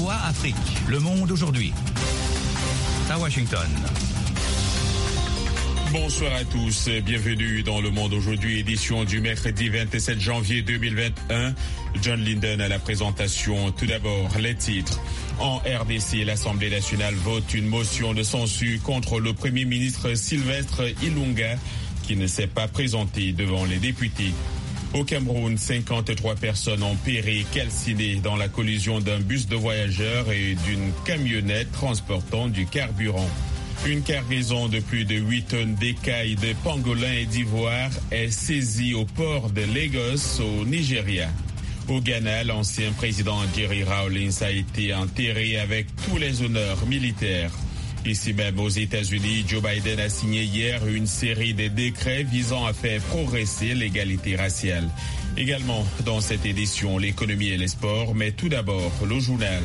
VOA Afrique. Le monde aujourd'hui. À Washington. Bonsoir à tous, bienvenue dans Le Monde aujourd'hui, édition du mercredi 27 janvier 2021. John Linden à la présentation. Tout d'abord, les titres. En RDC, l'Assemblée nationale vote une motion de censure contre le Premier ministre Sylvestre Ilunga qui ne s'est pas présenté devant les députés. Au Cameroun, 53 personnes ont péri calcinées dans la collision d'un bus de voyageurs et d'une camionnette transportant du carburant. Une cargaison de plus de 8 tonnes d'écailles de pangolin et d'ivoire est saisie au port de Lagos, au Nigeria. Au Ghana, l'ancien président Jerry Rawlings a été enterré avec tous les honneurs militaires. Ici même aux États-Unis, Joe Biden a signé hier une série de décrets visant à faire progresser l'égalité raciale. Également dans cette édition, l'économie et les sports, mais tout d'abord le journal.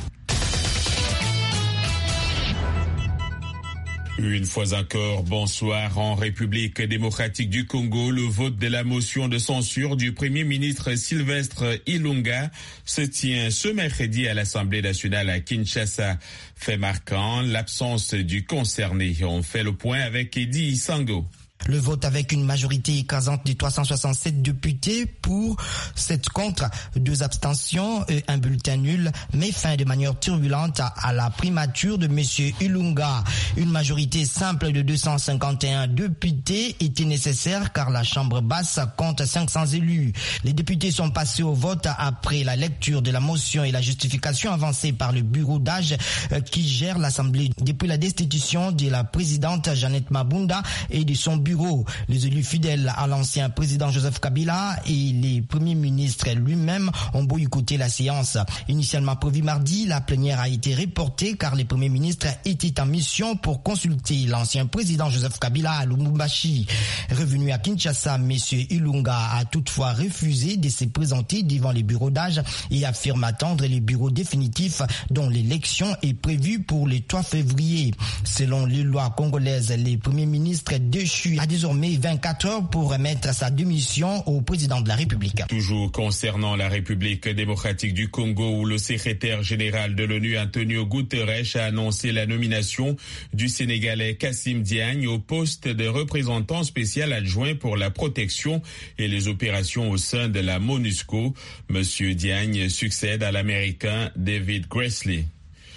Une fois encore, bonsoir. En République démocratique du Congo, le vote de la motion de censure du Premier ministre Sylvestre Ilunga se tient ce mercredi à l'Assemblée nationale à Kinshasa. Fait marquant, l'absence du concerné. On fait le point avec Eddie Sango. Le vote avec une majorité écrasante de 367 députés pour, 7 contre, 2 abstentions et un bulletin nul, met fin de manière turbulente à la primature de M. Ilunga. Une majorité simple de 251 députés était nécessaire car la Chambre basse compte 500 élus. Les députés sont passés au vote après la lecture de la motion et la justification avancée par le bureau d'âge qui gère l'Assemblée depuis la destitution de la présidente Jeannette Mabunda et de son bureau. Les élus fidèles à l'ancien président Joseph Kabila et les premiers ministres lui-même ont boycotté la séance. Initialement prévue mardi, la plénière a été reportée car les premiers ministres étaient en mission pour consulter l'ancien président Joseph Kabila à Lubumbashi. Revenu à Kinshasa, M. Ilunga a toutefois refusé de se présenter devant les bureaux d'âge et affirme attendre les bureaux définitifs dont l'élection est prévue pour le 3 février. Selon les lois congolaises, les premiers ministres déchus a désormais 24 heures pour remettre sa démission au président de la République. Toujours concernant la République démocratique du Congo, où le secrétaire général de l'ONU Antonio Guterres a annoncé la nomination du Sénégalais Kassim Diagne au poste de représentant spécial adjoint pour la protection et les opérations au sein de la MONUSCO. Monsieur Diagne succède à l'Américain David Grassley.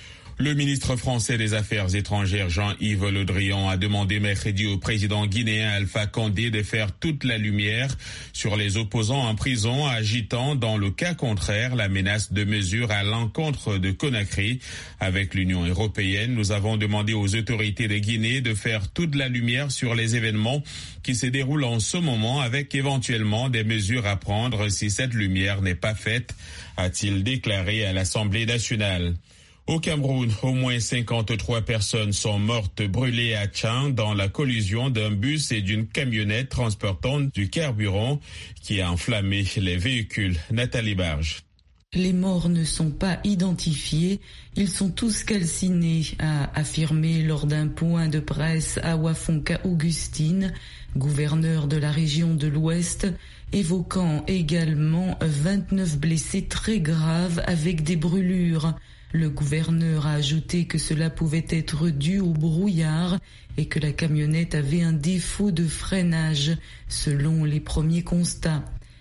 Le ministre français des Affaires étrangères Jean-Yves Le Drian a demandé mercredi au président guinéen Alpha Condé de faire toute la lumière sur les opposants en prison, agitant dans le cas contraire la menace de mesures à l'encontre de Conakry. Avec l'Union européenne, nous avons demandé aux autorités de Guinée de faire toute la lumière sur les événements qui se déroulent en ce moment, avec éventuellement des mesures à prendre si cette lumière n'est pas faite, a-t-il déclaré à l'Assemblée nationale. Au Cameroun, au moins 53 personnes sont mortes brûlées à Tchang dans la collision d'un bus et d'une camionnette transportant du carburant qui a enflammé les véhicules. Nathalie Barge. Les morts ne sont pas identifiés, ils sont tous calcinés, a affirmé lors d'un point de presse à Wafonka Augustine, gouverneur de la région de l'Ouest, évoquant également 29 blessés très graves avec des brûlures. Le gouverneur a ajouté que cela pouvait être dû au brouillard et que la camionnette avait un défaut de freinage, selon les premiers constats.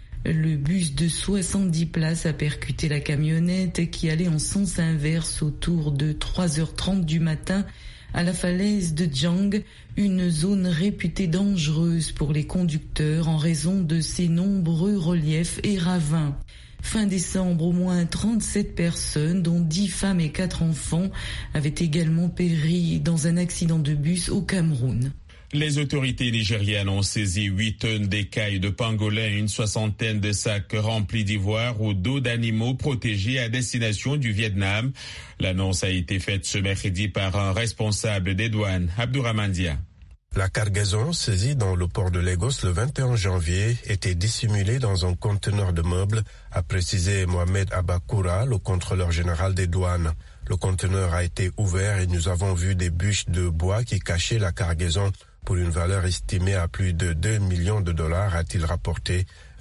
Le bus de 70 places a percuté la camionnette qui allait en sens inverse autour de 3h30 du matin à la falaise de Djang, une zone réputée dangereuse pour les conducteurs en raison de ses nombreux reliefs et ravins. Fin décembre, au moins 37 personnes, dont 10 femmes et 4 enfants, avaient également péri dans un accident de bus au Cameroun. Les autorités nigérianes ont saisi 8 tonnes d'écailles de pangolin et une soixantaine de sacs remplis d'ivoire ou d'eau d'animaux protégés à destination du Vietnam. L'annonce a été faite ce mercredi par un responsable des douanes, Abdourahmane Dia. La cargaison saisie dans le port de Lagos le 21 janvier était dissimulée dans un conteneur de meubles, a précisé Mohamed Abakoura, le contrôleur général des douanes. Le conteneur a été ouvert et nous avons vu des bûches de bois qui cachaient la cargaison pour une valeur estimée à plus de $2 millions, a-t-il rapporté.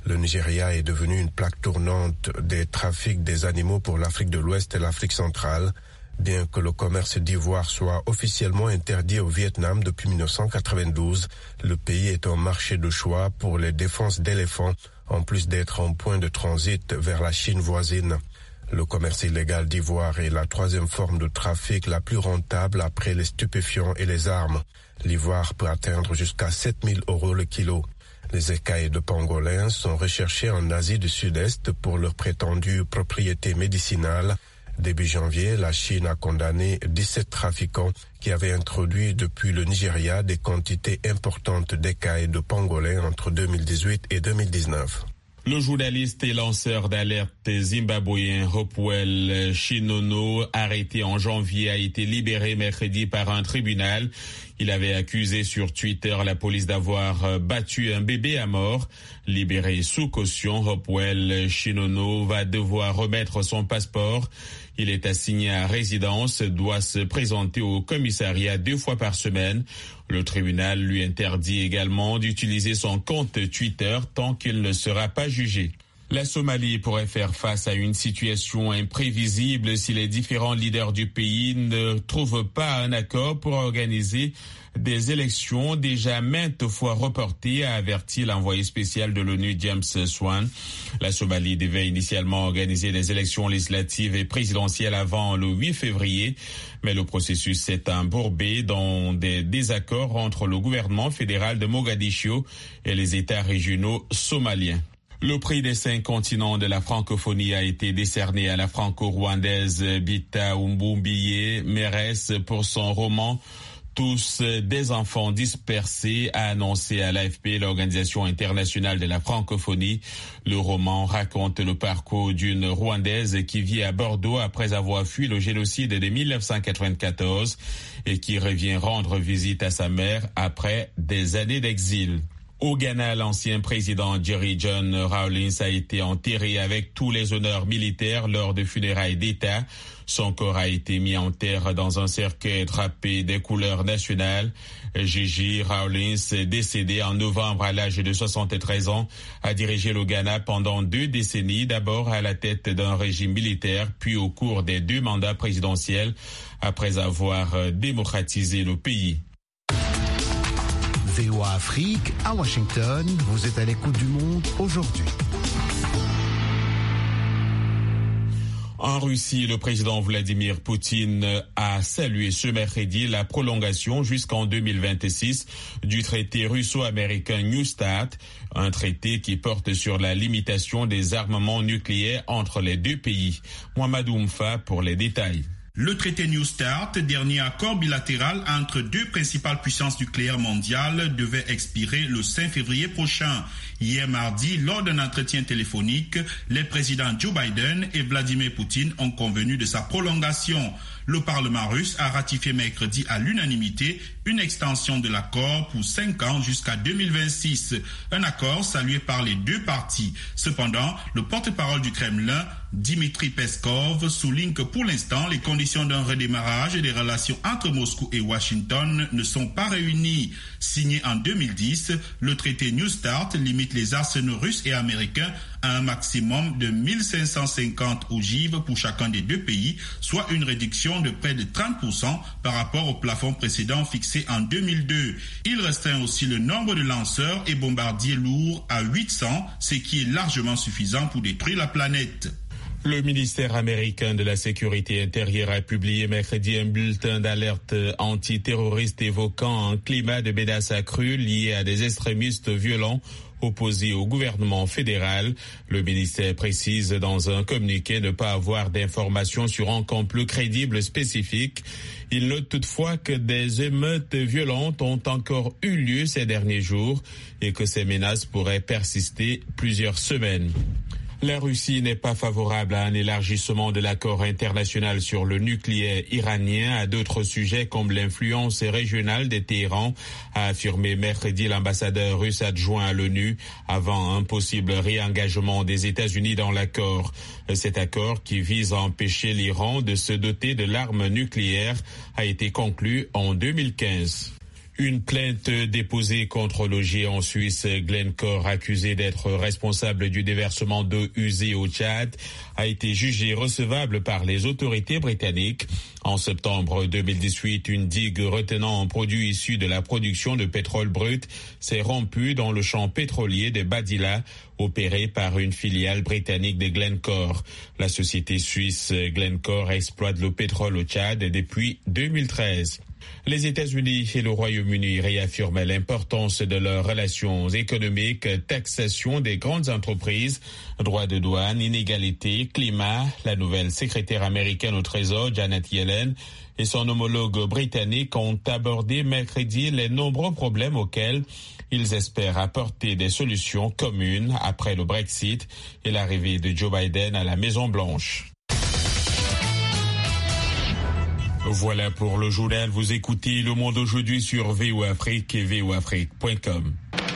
Le Nigeria est devenu une plaque tournante des trafics des animaux pour l'Afrique de l'Ouest et l'Afrique centrale, bien que le commerce d'ivoire soit officiellement interdit au Vietnam depuis 1992. Le pays est un marché de choix pour les défenses d'éléphants, en plus d'être un point de transit vers la Chine voisine. Le commerce illégal d'ivoire est la troisième forme de trafic la plus rentable après les stupéfiants et les armes. L'ivoire peut atteindre jusqu'à 7 000 € le kilo. Les écailles de pangolin sont recherchées en Asie du Sud-Est pour leur prétendue propriété médicinale. Début janvier, la Chine a condamné 17 trafiquants qui avaient introduit depuis le Nigeria des quantités importantes d'écailles de pangolin entre 2018 et 2019. Le journaliste et lanceur d'alerte zimbabwéen Hopewell Chinono, arrêté en janvier, a été libéré mercredi par un tribunal. Il avait accusé sur Twitter la police d'avoir battu un bébé à mort. Libéré sous caution, Hopewell Chinono va devoir remettre son passeport. Il est assigné à résidence, doit se présenter au commissariat 2 fois par semaine. Le tribunal lui interdit également d'utiliser son compte Twitter tant qu'il ne sera pas jugé. La Somalie pourrait faire face à une situation imprévisible si les différents leaders du pays ne trouvent pas un accord pour organiser des élections déjà maintes fois reportées, a averti l'envoyé spécial de l'ONU James Swan. La Somalie devait initialement organiser des élections législatives et présidentielles avant le 8 février, mais le processus s'est embourbé dans des désaccords entre le gouvernement fédéral de Mogadiscio et les États régionaux somaliens. Le prix des 5 continents de la francophonie a été décerné à la franco-rwandaise Bita Umbumbiye Mérès pour son roman Tous des enfants dispersés, a annoncé à l'AFP l'Organisation internationale de la francophonie. Le roman raconte le parcours d'une Rwandaise qui vit à Bordeaux après avoir fui le génocide de 1994 et qui revient rendre visite à sa mère après des années d'exil. Au Ghana, l'ancien président Jerry John Rawlings a été enterré avec tous les honneurs militaires lors de funérailles d'État. Son corps a été mis en terre dans un cercueil drapé des couleurs nationales. Gigi Rawlings, décédé en novembre à l'âge de 73 ans, a dirigé le Ghana pendant 2 décennies, d'abord à la tête d'un régime militaire, puis au cours des 2 mandats présidentiels, après avoir démocratisé le pays. VOA Afrique, à Washington, vous êtes à l'écoute du monde aujourd'hui. En Russie, le président Vladimir Poutine a salué ce mercredi la prolongation jusqu'en 2026 du traité russo-américain New START, un traité qui porte sur la limitation des armements nucléaires entre les 2 pays. Mohamed Oumfa pour les détails. Le traité New START, dernier accord bilatéral entre 2 principales puissances nucléaires mondiales, devait expirer le 5 février prochain. Hier mardi, lors d'un entretien téléphonique, les présidents Joe Biden et Vladimir Poutine ont convenu de sa prolongation. Le Parlement russe a ratifié mercredi à l'unanimité une extension de l'accord pour 5 ans jusqu'à 2026. Un accord salué par les 2 parties. Cependant, le porte-parole du Kremlin, Dmitry Peskov, souligne que pour l'instant, les conditions d'un redémarrage des relations entre Moscou et Washington ne sont pas réunies. Signé en 2010, le traité New START limite les arsenaux russes et américains à un maximum de 1550 ogives pour chacun des 2 pays, soit une réduction de près de 30% par rapport au plafond précédent fixé en 2002. Il restreint aussi le nombre de lanceurs et bombardiers lourds à 800, ce qui est largement suffisant pour détruire la planète. Le ministère américain de la Sécurité intérieure a publié mercredi un bulletin d'alerte antiterroriste évoquant un climat de menace accrue lié à des extrémistes violents opposés au gouvernement fédéral. Le ministère précise dans un communiqué ne pas avoir d'informations sur un complot crédible spécifique. Il note toutefois que des émeutes violentes ont encore eu lieu ces derniers jours et que ces menaces pourraient persister plusieurs semaines. La Russie n'est pas favorable à un élargissement de l'accord international sur le nucléaire iranien à d'autres sujets comme l'influence régionale de Téhéran, a affirmé mercredi l'ambassadeur russe adjoint à l'ONU avant un possible réengagement des États-Unis dans l'accord. Cet accord, qui vise à empêcher l'Iran de se doter de l'arme nucléaire, a été conclu en 2015. Une plainte déposée contre le géant suisse Glencore, accusé d'être responsable du déversement d'eau usée au Tchad, a été jugée recevable par les autorités britanniques. En septembre 2018, une digue retenant un produit issu de la production de pétrole brut s'est rompue dans le champ pétrolier de Badila, opéré par une filiale britannique de Glencore. La société suisse Glencore exploite le pétrole au Tchad depuis 2013. Les États-Unis et le Royaume-Uni réaffirment l'importance de leurs relations économiques, taxation des grandes entreprises, droits de douane, inégalité, climat. La nouvelle secrétaire américaine au Trésor, Janet Yellen, et son homologue britannique ont abordé mercredi les nombreux problèmes auxquels ils espèrent apporter des solutions communes après le Brexit et l'arrivée de Joe Biden à la Maison-Blanche. Voilà pour le journal. Vous écoutez Le Monde aujourd'hui sur VOA Afrique et voaafrique.com.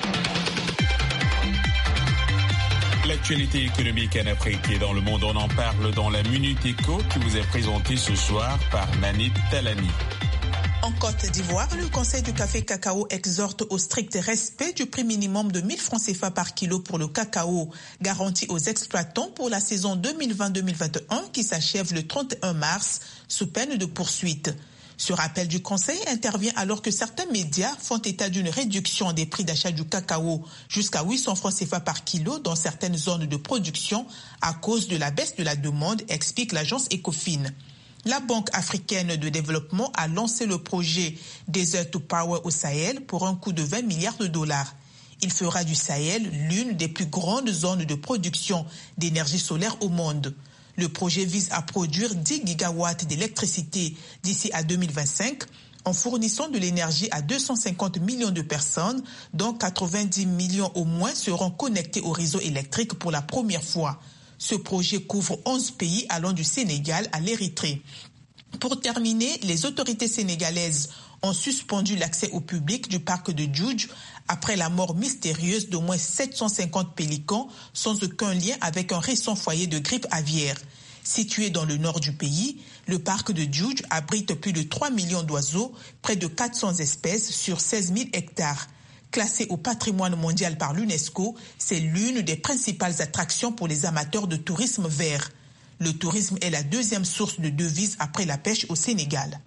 L'actualité économique en Afrique et dans le monde, on en parle dans la Minute Éco qui vous est présentée ce soir par Nanit Talani. En Côte d'Ivoire, le Conseil du café cacao exhorte au strict respect du prix minimum de 1000 francs CFA par kilo pour le cacao, garanti aux exploitants pour la saison 2020-2021 qui s'achève le 31 mars sous peine de poursuite. Ce rappel du Conseil intervient alors que certains médias font état d'une réduction des prix d'achat du cacao jusqu'à 800 francs CFA par kilo dans certaines zones de production à cause de la baisse de la demande, explique l'agence Ecofin. La Banque africaine de développement a lancé le projet Desert to Power au Sahel pour un coût de 20 milliards de dollars. Il fera du Sahel l'une des plus grandes zones de production d'énergie solaire au monde. Le projet vise à produire 10 gigawatts d'électricité d'ici à 2025 en fournissant de l'énergie à 250 millions de personnes, dont 90 millions au moins seront connectés au réseau électrique pour la première fois. Ce projet couvre 11 pays allant du Sénégal à l'Érythrée. Pour terminer, les autorités sénégalaises ont suspendu l'accès au public du parc de Djoudj après la mort mystérieuse d'au moins 750 pélicans sans aucun lien avec un récent foyer de grippe aviaire. Situé dans le nord du pays, le parc de Djoudj abrite plus de 3 millions d'oiseaux, près de 400 espèces sur 16 000 hectares. Classé au patrimoine mondial par l'UNESCO, c'est l'une des principales attractions pour les amateurs de tourisme vert. Le tourisme est la deuxième source de devises après la pêche au Sénégal.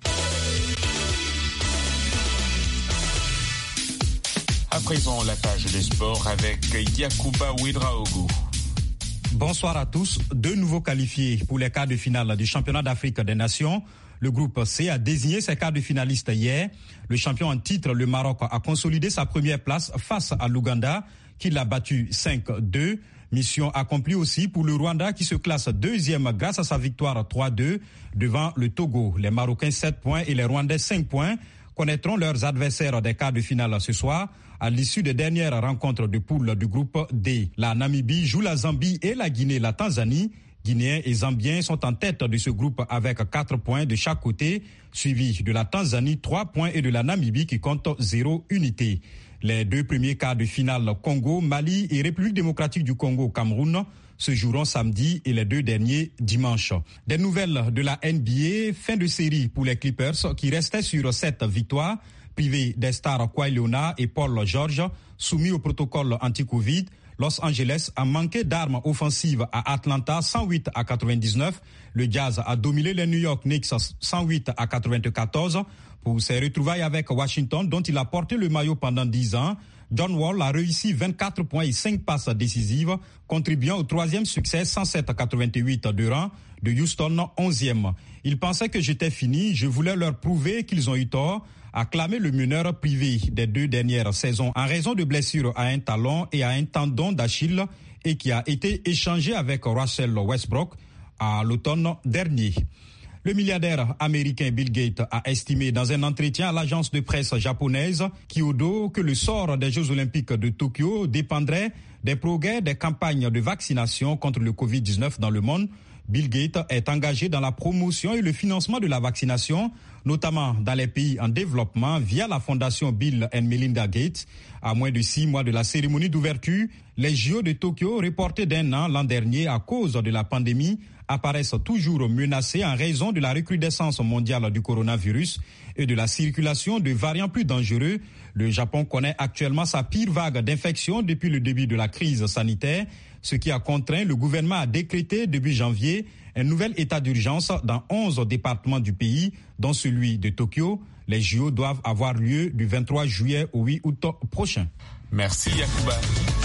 À présent, la page des sports avec Yacouba Ouedraogo. Bonsoir à tous. 2 nouveaux qualifiés pour les quarts de finale du championnat d'Afrique des Nations. Le groupe C a désigné ses quarts de finalistes hier. Le champion en titre, le Maroc, a consolidé sa première place face à l'Ouganda, qui l'a battu 5-2. Mission accomplie aussi pour le Rwanda, qui se classe deuxième grâce à sa victoire 3-2 devant le Togo. Les Marocains 7 points et les Rwandais 5 points connaîtront leurs adversaires des quarts de finale ce soir à l'issue des dernières rencontres de poule du groupe D. La Namibie joue la Zambie et la Guinée, la Tanzanie. Guinéens et Zambiens sont en tête de ce groupe avec 4 points de chaque côté, suivi de la Tanzanie 3 points et de la Namibie qui compte 0 unité. Les 2 premiers quarts de finale Congo, Mali et République démocratique du Congo, Cameroun se joueront samedi et les 2 derniers dimanche. Des nouvelles de la NBA, fin de série pour les Clippers qui restaient sur 7 victoires, privés des stars Kawhi Leonard et Paul George, soumis au protocole anti-Covid. Los Angeles a manqué d'armes offensives à Atlanta 108-99. Le Jazz a dominé les New York Knicks 108-94. Pour ses retrouvailles avec Washington, dont il a porté le maillot pendant 10 ans, John Wall a réussi 24 points et 5 passes décisives, contribuant au 3e succès 107-88 de rang de Houston 11e. Ils pensaient que j'étais fini, je voulais leur prouver qu'ils ont eu tort, a clamé le meneur privé des 2 dernières saisons en raison de blessures à un talon et à un tendon d'Achille et qui a été échangé avec Russell Westbrook à l'automne dernier. Le milliardaire américain Bill Gates a estimé dans un entretien à l'agence de presse japonaise Kyodo que le sort des Jeux Olympiques de Tokyo dépendrait des progrès des campagnes de vaccination contre le Covid-19 dans le monde. Bill Gates est engagé dans la promotion et le financement de la vaccination notamment dans les pays en développement via la fondation Bill & Melinda Gates. À moins de 6 mois de la cérémonie d'ouverture, les JO de Tokyo, reportés d'1 an l'an dernier à cause de la pandémie, apparaissent toujours menacés en raison de la recrudescence mondiale du coronavirus et de la circulation de variants plus dangereux. Le Japon connaît actuellement sa pire vague d'infection depuis le début de la crise sanitaire, ce qui a contraint le gouvernement à décréter début janvier un nouvel état d'urgence dans 11 départements du pays, dont celui de Tokyo. Les JO doivent avoir lieu du 23 juillet au 8 août prochain. Merci Yacouba.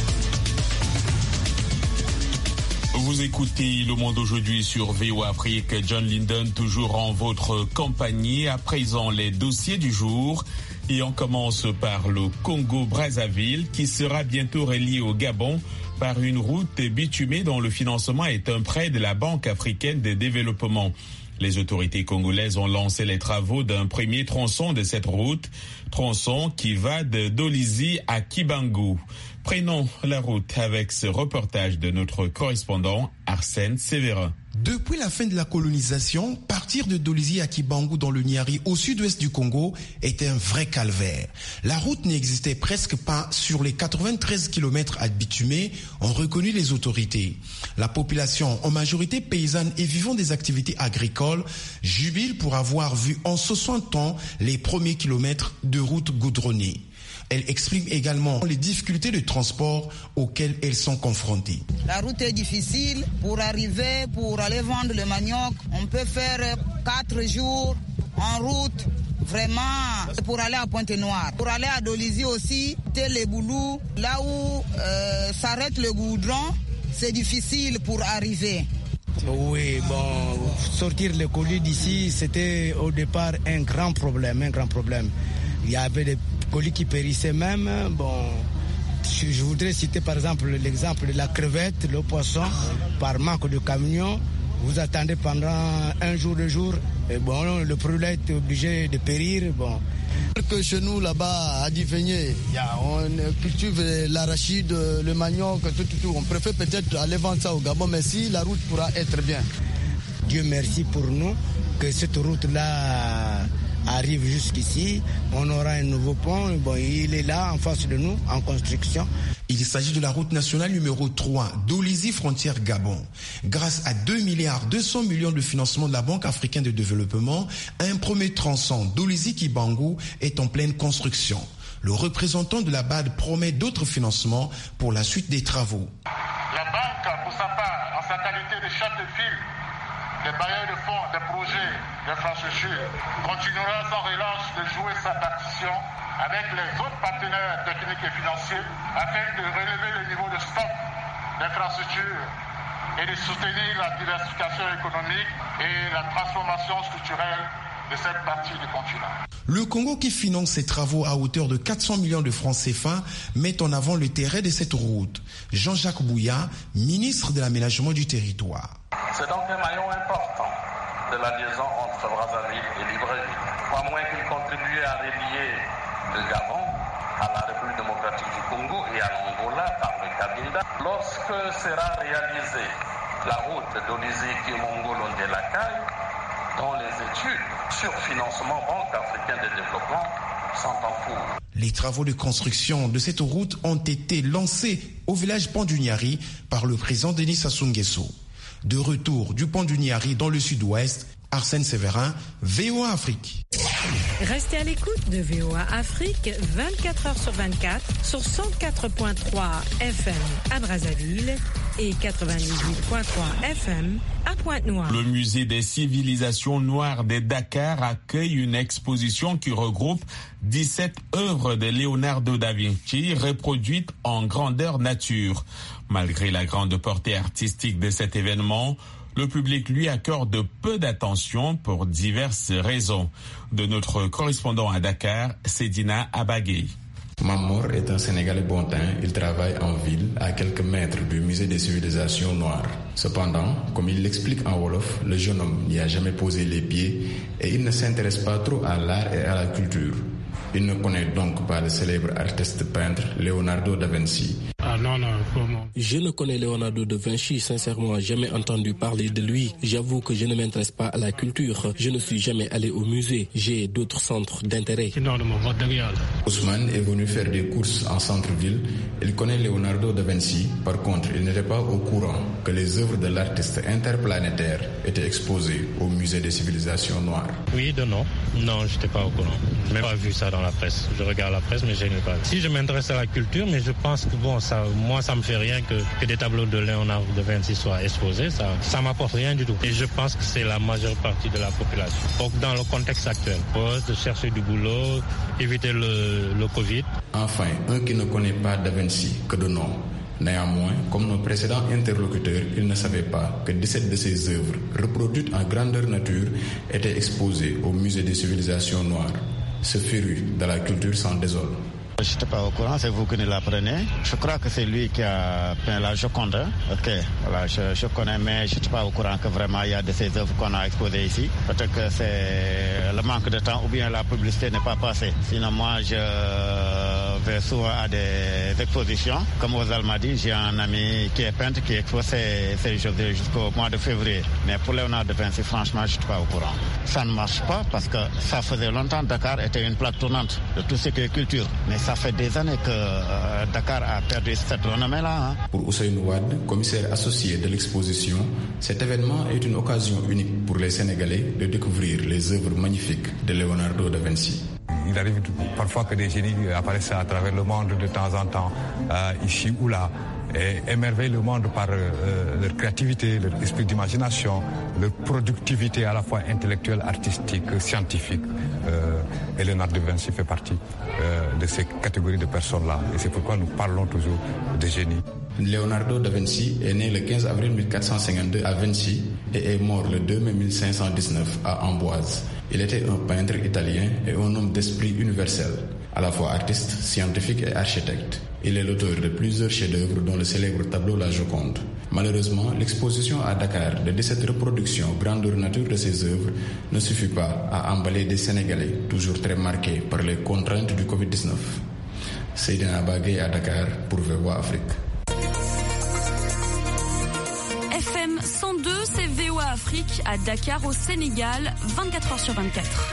Vous écoutez Le Monde aujourd'hui sur VOA Afrique. John Linden, toujours en votre compagnie. À présent, les dossiers du jour. Et on commence par le Congo-Brazzaville, qui sera bientôt relié au Gabon par une route bitumée dont le financement est un prêt de la Banque africaine de développement. Les autorités congolaises ont lancé les travaux d'un premier tronçon de cette route, tronçon qui va de Dolizy à Kibangu. Prenons la route avec ce reportage de notre correspondant Arsène Sévérin. Depuis la fin de la colonisation, partir de Dolizy à Kibangu dans le Niari au sud-ouest du Congo était un vrai calvaire. La route n'existait presque pas sur les 93 km à bitumer, ont reconnu les autorités. La population, en majorité paysanne et vivant des activités agricoles, jubile pour avoir vu en 60 ans les premiers kilomètres de route goudronnée. Elle exprime également les difficultés de transport auxquelles elles sont confrontées. La route est difficile. Pour arriver, pour aller vendre le manioc, on peut faire 4 jours en route. Vraiment, pour aller à Pointe-Noire. Pour aller à Dolizy aussi, les Boulous, là où s'arrête le goudron, c'est difficile pour arriver. Oui, bon, sortir les colis d'ici, c'était au départ un grand problème. Il y avait des colis qui périssaient même. Bon, je voudrais citer par exemple l'exemple de la crevette, le poisson, par manque de camions. Vous attendez pendant 1 jour, 2 jours, et bon, le produit est obligé de périr. Bon. Que chez nous là-bas à Divigné, on cultive l'arachide, le manioc, tout. On préfère peut-être aller vendre ça au Gabon, mais si la route pourra être bien. Dieu merci pour nous que cette route-là arrive jusqu'ici. On aura un nouveau pont. Bon, il est là en face de nous, en construction. Il s'agit de la route nationale numéro 3, Dolizy frontière Gabon. Grâce à 2,2 milliards de financement de la Banque africaine de développement, un premier tronçon Dolizy-Kibangu est en pleine construction. Le représentant de la BAD promet d'autres financements pour la suite des travaux. La banque, pour sa part, en sa qualité de chef de file, des bailleurs de fonds, des projets d'infrastructures, continuera sans relâche de jouer sa partition avec les autres partenaires techniques et financiers afin de relever le niveau de stock d'infrastructures et de soutenir la diversification économique et la transformation structurelle de cette partie du continent. Le Congo, qui finance ces travaux à hauteur de 400 millions de francs CFA, met en avant le terrain de cette route. Jean-Jacques Bouya, ministre de l'aménagement du territoire. C'est donc un maillon important de la liaison entre Brazzaville et Libreville. Pas moins qu'il contribue à relier le Gabon à la République démocratique du Congo et à l'Angola par le Cabinda. Lorsque sera réalisée la route Dolizy-Kibangu-Londé-Lacaille, dont les études sur financement Banque africaine de développement sont en cours. Les travaux de construction de cette route ont été lancés au village Pont du Niari par le président Denis Sassou Nguesso. De retour du Pont du Niari dans le sud-ouest, Arsène Sévérin, VOA Afrique. Restez à l'écoute de VOA Afrique 24h sur 24 sur 104.3 FM à Brazzaville et 98.3 FM à Pointe-Noire. Le musée des civilisations noires de Dakar accueille une exposition qui regroupe 17 œuvres de Leonardo da Vinci reproduites en grandeur nature. Malgré la grande portée artistique de cet événement, le public lui accorde peu d'attention pour diverses raisons. De notre correspondant à Dakar, Sedina Abagay. Mamour est un Sénégalais bon teint. Il travaille en ville, à quelques mètres du musée des civilisations noires. Cependant, comme il l'explique en wolof, le jeune homme n'y a jamais posé les pieds et il ne s'intéresse pas trop à l'art et à la culture. Il ne connaît donc pas le célèbre artiste peintre Leonardo da Vinci. En Je ne connais Leonardo da Vinci, sincèrement, jamais entendu parler de lui. J'avoue que je ne m'intéresse pas à la culture. Je ne suis jamais allé au musée. J'ai d'autres centres d'intérêt. Ousmane est venu faire des courses en centre-ville. Il connaît Leonardo da Vinci. Par contre, il n'était pas au courant que les œuvres de l'artiste interplanétaire étaient exposées au musée des civilisations noires. Oui, non. Non, je n'étais pas au courant. Je n'ai même pas vu ça dans la presse. Je regarde la presse, mais je n'ai pas vu. Si je m'intéresse à la culture, mais je pense que moi, ça me fait rien que des tableaux de Leonardo da Vinci soient exposés. Ça m'apporte rien du tout. Et je pense que c'est la majeure partie de la population. Donc, dans le contexte actuel, de chercher du boulot, éviter le Covid. Enfin, un qui ne connaît pas da Vinci que de nom. Néanmoins, comme nos précédents interlocuteurs, il ne savait pas que 17 de ses œuvres, reproduites en grandeur nature, étaient exposées au musée des civilisations noires. Ce féru de la culture s'en désole. Je n'étais pas au courant, c'est vous qui nous l'apprenez. Je crois que c'est lui qui a peint la Joconde. Ok, voilà, je connais, mais je n'étais pas au courant que vraiment il y a de ces œuvres qu'on a exposées ici. Peut-être que c'est le manque de temps ou bien la publicité n'est pas passée. Sinon, moi, je vais souvent à des expositions. Comme Ozal m'a dit, j'ai un ami qui est peintre qui expose ces choses jusqu'au mois de février. Mais pour Leonardo da Vinci, franchement, je n'étais pas au courant. Ça ne marche pas parce que ça faisait longtemps que Dakar était une plaque tournante de tout ce qui est culture. Mais ça fait des années que Dakar a perdu cette renommée-là. Pour Ousseynou Wade, commissaire associé de l'exposition, cet événement est une occasion unique pour les Sénégalais de découvrir les œuvres magnifiques de Leonardo da Vinci. Il arrive parfois que des génies apparaissent à travers le monde de temps en temps, ici ou là, et émerveillent le monde par leur créativité, leur esprit d'imagination, leur productivité à la fois intellectuelle, artistique, scientifique. Et Leonardo da Vinci fait partie de ces catégories de personnes-là. Et c'est pourquoi nous parlons toujours de génie. Leonardo da Vinci est né le 15 avril 1452 à Vinci et est mort le 2 mai 1519 à Amboise. Il était un peintre italien et un homme d'esprit universel, à la fois artiste, scientifique et architecte. Il est l'auteur de plusieurs chefs-d'œuvre dont le célèbre tableau La Joconde. Malheureusement, l'exposition à Dakar de 17 reproductions grandeur nature de ses œuvres ne suffit pas à emballer des Sénégalais, toujours très marqués par les contraintes du Covid-19. Seydina Bagay à Dakar pour VOA Afrique. FM 102, c'est VOA Afrique à Dakar au Sénégal, 24h sur 24.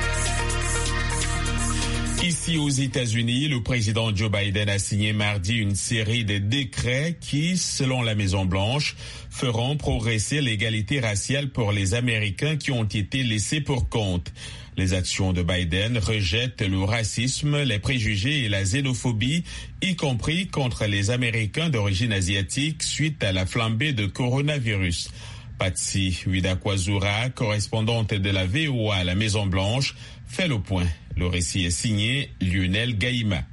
Ici aux États-Unis, le président Joe Biden a signé mardi une série de décrets qui, selon la Maison-Blanche, feront progresser l'égalité raciale pour les Américains qui ont été laissés pour compte. Les actions de Biden rejettent le racisme, les préjugés et la xénophobie, y compris contre les Américains d'origine asiatique suite à la flambée de coronavirus. Patsy Widakwazura, correspondante de la VOA à la Maison-Blanche, fait le point. Le récit est signé Lionel Gaïma.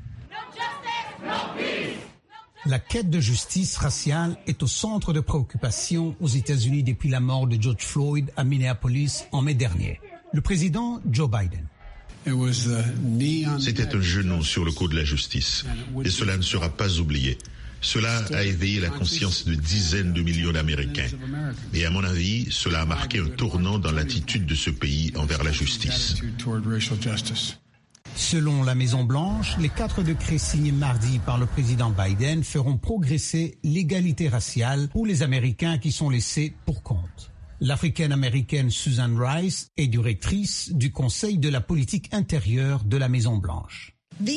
La quête de justice raciale est au centre de préoccupation aux États-Unis depuis la mort de George Floyd à Minneapolis en mai dernier. Le président Joe Biden. C'était un genou sur le cou de la justice. Et cela ne sera pas oublié. Cela a éveillé la conscience de dizaines de millions d'Américains. Et à mon avis, cela a marqué un tournant dans l'attitude de ce pays envers la justice. Selon la Maison-Blanche, les 4 décrets signés mardi par le président Biden feront progresser l'égalité raciale pour les Américains qui sont laissés pour compte. L'Africaine-Américaine Susan Rice est directrice du Conseil de la politique intérieure de la Maison-Blanche.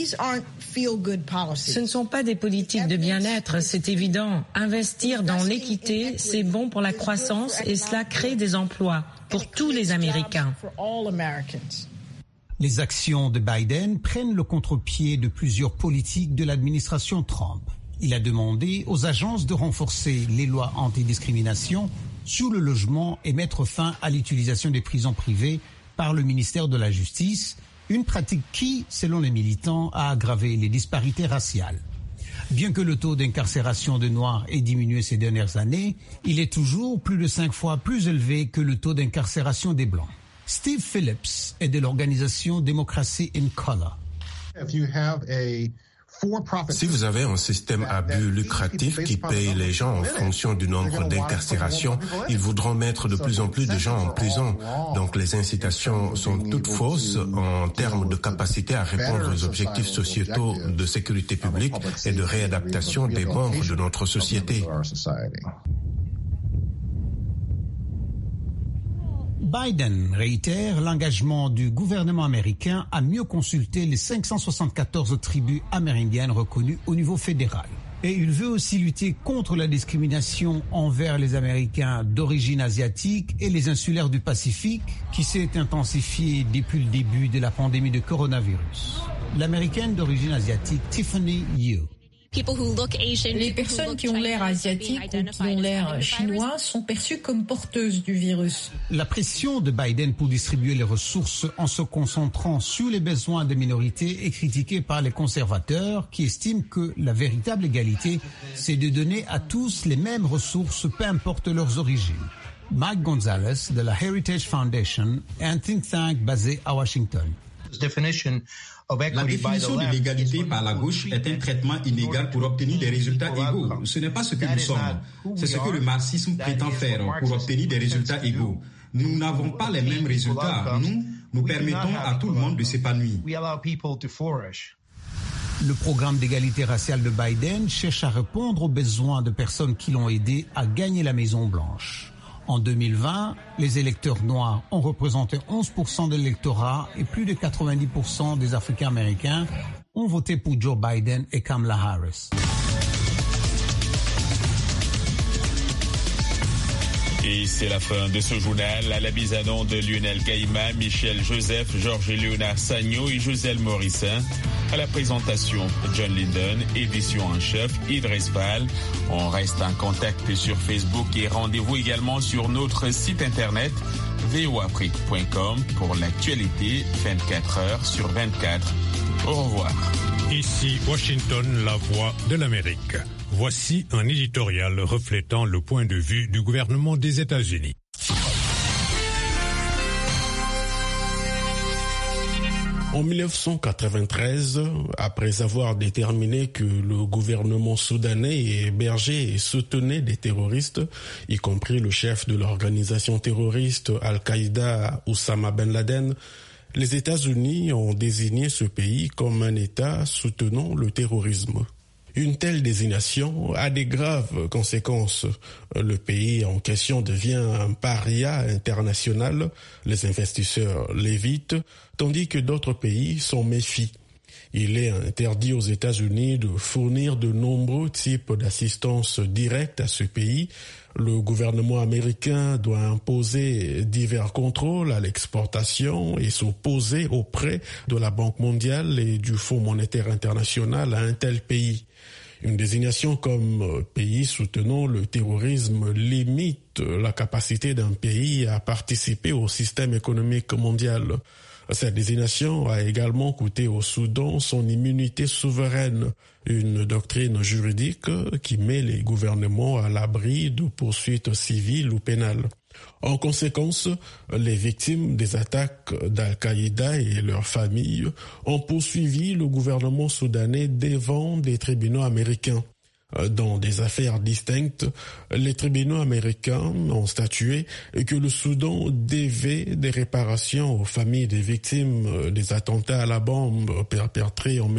Ce ne sont pas des politiques de bien-être, c'est évident. Investir dans l'équité, c'est bon pour la croissance et cela crée des emplois pour tous les Américains. Les actions de Biden prennent le contre-pied de plusieurs politiques de l'administration Trump. Il a demandé aux agences de renforcer les lois antidiscrimination sur le logement et mettre fin à l'utilisation des prisons privées par le ministère de la Justice, une pratique qui, selon les militants, a aggravé les disparités raciales. Bien que le taux d'incarcération de Noirs ait diminué ces dernières années, il est toujours plus de 5 fois plus élevé que le taux d'incarcération des Blancs. Steve Phillips est de l'organisation Democracy in Color. Si vous avez un système à but lucratif qui paye les gens en fonction du nombre d'incarcérations, ils voudront mettre de plus en plus de gens en prison. Donc les incitations sont toutes fausses en termes de capacité à répondre aux objectifs sociétaux de sécurité publique et de réadaptation des membres de notre société. Biden réitère l'engagement du gouvernement américain à mieux consulter les 574 tribus amérindiennes reconnues au niveau fédéral. Et il veut aussi lutter contre la discrimination envers les Américains d'origine asiatique et les insulaires du Pacifique qui s'est intensifiée depuis le début de la pandémie de coronavirus. L'Américaine d'origine asiatique Tiffany Yu. Les personnes qui ont l'air asiatiques ou qui ont l'air chinois sont perçues comme porteuses du virus. La pression de Biden pour distribuer les ressources en se concentrant sur les besoins des minorités est critiquée par les conservateurs qui estiment que la véritable égalité, c'est de donner à tous les mêmes ressources, peu importe leurs origines. Mike Gonzalez de la Heritage Foundation, un think tank basé à Washington. La définition de l'égalité par la gauche est un traitement inégal pour obtenir des résultats égaux. Ce n'est pas ce que nous sommes. C'est ce que le marxisme prétend faire pour obtenir des résultats égaux. Nous n'avons pas les mêmes résultats. Nous permettons à tout le monde de s'épanouir. Le programme d'égalité raciale de Biden cherche à répondre aux besoins de personnes qui l'ont aidé à gagner la Maison-Blanche. En 2020, les électeurs noirs ont représenté 11% de l'électorat et plus de 90% des Africains-Américains ont voté pour Joe Biden et Kamala Harris. Et c'est la fin de ce journal. À la mise en onde de Lionel Gaïma, Michel Joseph, Georges-Léonard Sagno et Joselle Morissin. À la présentation, John Linden, édition en chef, Idriss Val. On reste en contact sur Facebook et rendez-vous également sur notre site internet voafrique.com pour l'actualité 24 heures sur 24. Au revoir. Ici Washington, la voix de l'Amérique. Voici un éditorial reflétant le point de vue du gouvernement des États-Unis. En 1993, après avoir déterminé que le gouvernement soudanais hébergeait et soutenait des terroristes, y compris le chef de l'organisation terroriste Al-Qaïda, Oussama Ben Laden, les États-Unis ont désigné ce pays comme un État soutenant le terrorisme. Une telle désignation a des graves conséquences. Le pays en question devient un paria international, les investisseurs l'évitent, tandis que d'autres pays s'en méfient. Il est interdit aux États-Unis de fournir de nombreux types d'assistance directe à ce pays. Le gouvernement américain doit imposer divers contrôles à l'exportation et s'opposer auprès de la Banque mondiale et du Fonds monétaire international à un tel pays. Une désignation comme pays soutenant le terrorisme limite la capacité d'un pays à participer au système économique mondial. Cette désignation a également coûté au Soudan son immunité souveraine, une doctrine juridique qui met les gouvernements à l'abri de poursuites civiles ou pénales. En conséquence, les victimes des attaques d'Al-Qaïda et leurs familles ont poursuivi le gouvernement soudanais devant des tribunaux américains. Dans des affaires distinctes, les tribunaux américains ont statué que le Soudan devait des réparations aux familles des victimes des attentats à la bombe perpétrés en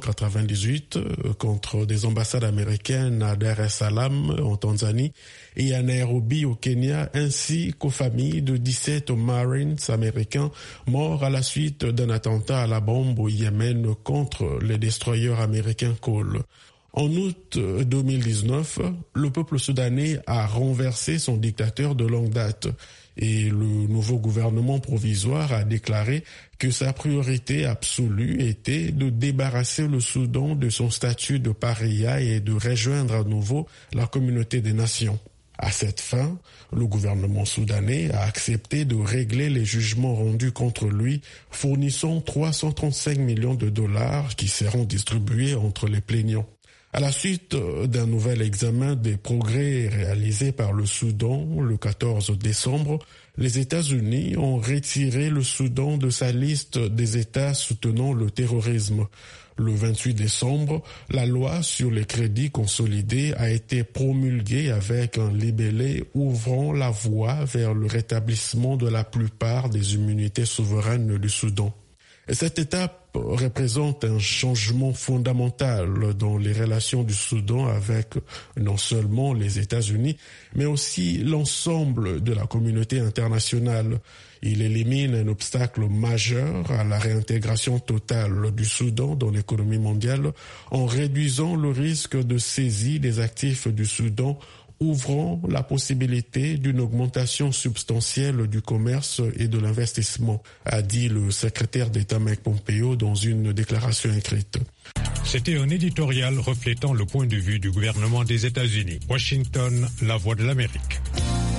1998 contre des ambassades américaines à Dar es Salaam en Tanzanie et à Nairobi au Kenya, ainsi qu'aux familles de 17 Marines américains morts à la suite d'un attentat à la bombe au Yémen contre les destroyers américains Cole. En août 2019, le peuple soudanais a renversé son dictateur de longue date et le nouveau gouvernement provisoire a déclaré que sa priorité absolue était de débarrasser le Soudan de son statut de paria et de rejoindre à nouveau la communauté des nations. À cette fin, le gouvernement soudanais a accepté de régler les jugements rendus contre lui, fournissant 335 millions de dollars qui seront distribués entre les plaignants. À la suite d'un nouvel examen des progrès réalisés par le Soudan le 14 décembre, les États-Unis ont retiré le Soudan de sa liste des États soutenant le terrorisme. Le 28 décembre, la loi sur les crédits consolidés a été promulguée avec un libellé ouvrant la voie vers le rétablissement de la plupart des immunités souveraines du Soudan. Et cette étape représente un changement fondamental dans les relations du Soudan avec non seulement les États-Unis, mais aussi l'ensemble de la communauté internationale. Il élimine un obstacle majeur à la réintégration totale du Soudan dans l'économie mondiale en réduisant le risque de saisie des actifs du Soudan, ouvrant la possibilité d'une augmentation substantielle du commerce et de l'investissement, a dit le secrétaire d'État Mike Pompeo dans une déclaration écrite. C'était un éditorial reflétant le point de vue du gouvernement des États-Unis. Washington, la voix de l'Amérique.